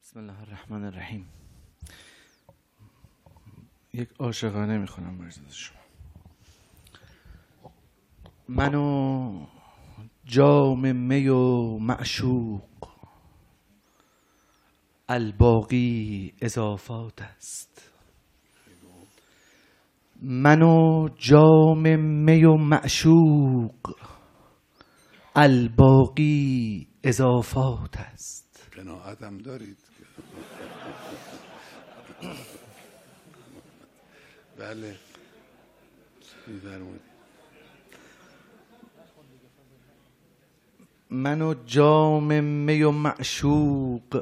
بسم الله الرحمن الرحیم. یک عاشقانه میخونم برای شما. من و جام می و معشوق، الباقی اضافات است. من و جام می و معشوق، الباقی اضافات است. قناعت هم دارید؟ بله می‌فرمایید. من و جام می و معشوق،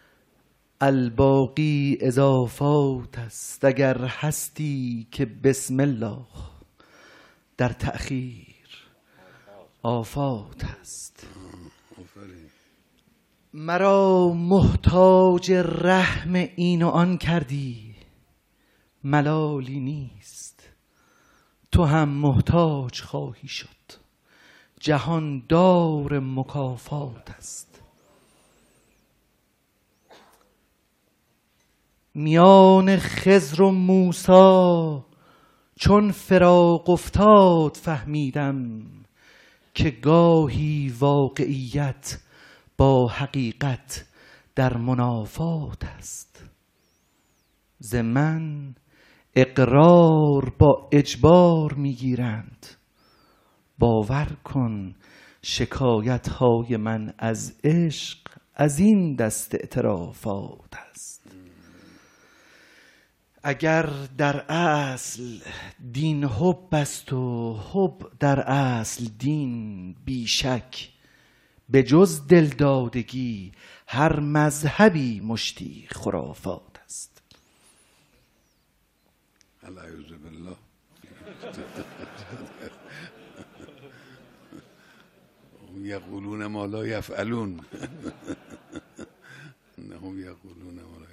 الباقی اضافات است. اگر هستی که بسم الله در تأخیر آفات است. مرا محتاج رحم این و آن کردی، ملالی نیست. تو هم محتاج خواهی شد، جهان دار مکافات است. میان خضر و موسی چون فراق افتاد فهمیدم، که گاهی واقعیت با حقیقت در منافات است. ز من اقرار با اجبار میگیرند، باور کن شکایت های من از عشق از این دست اعترافات است. اگر در اصل دین حب است و حب در اصل دین، بیشک به جز دلدادگی هر مذهبی مشتی خرافات است. اعوذ بالله. یقولون ما لا یفعلون. هم یقولون ما لا.